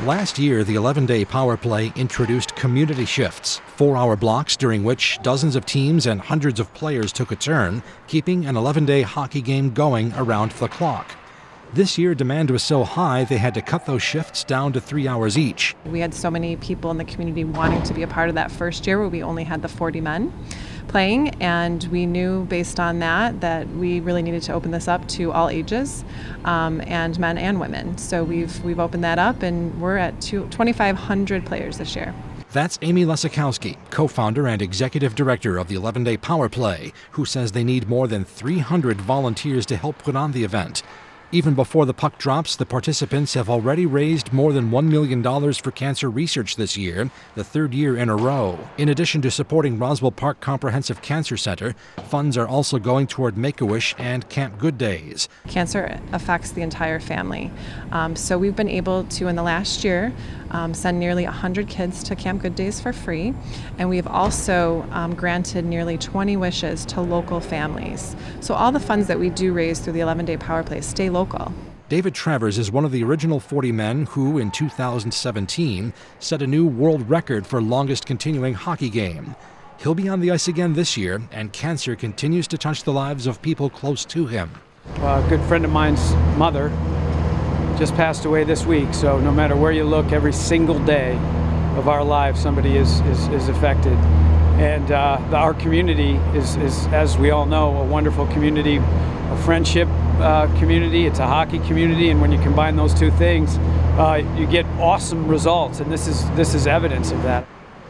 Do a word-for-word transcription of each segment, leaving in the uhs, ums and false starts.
Last year, the eleven-day power play introduced community shifts, four-hour blocks during which dozens of teams and hundreds of players took a turn, keeping an eleven-day hockey game going around the clock. This year, demand was so high they had to cut those shifts down to three hours each. We had so many people in the community wanting to be a part of that first year where we only had the forty men playing, and we knew based on that that we really needed to open this up to all ages, um, and men and women. So we've we've opened that up, and we're at twenty-five hundred players this year. That's Amy Lesakowski, co-founder and executive director of the eleven-day Power Play, who says they need more than three hundred volunteers to help put on the event. Even before the puck drops, the participants have already raised more than one million dollars for cancer research this year, the third year in a row. In addition to supporting Roswell Park Comprehensive Cancer Center, funds are also going toward Make-A-Wish and Camp Good Days. Cancer affects the entire family. Um, so we've been able to, in the last year, um, send nearly one hundred kids to Camp Good Days for free. And we've also um, granted nearly twenty wishes to local families. So all the funds that we do raise through the eleven-day Power Play stay local. David Travers is one of the original forty men who, in two thousand seventeen, set a new world record for longest continuing hockey game. He'll be on the ice again this year, and cancer continues to touch the lives of people close to him. A good friend of mine's mother just passed away this week, so no matter where you look, every single day of our lives, somebody is, is, is affected. And uh, the, our community is, is, as we all know, a wonderful community, a friendship uh, community, it's a hockey community, and when you combine those two things, uh, you get awesome results, and this is, this is evidence of that.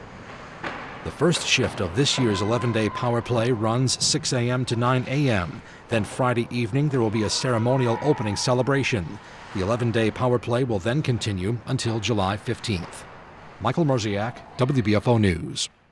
The first shift of this year's eleven-day Power Play runs six a m to nine a m Then Friday evening there will be a ceremonial opening celebration. The eleven-day Power Play will then continue until July fifteenth. Michael Marziak, W B F O News.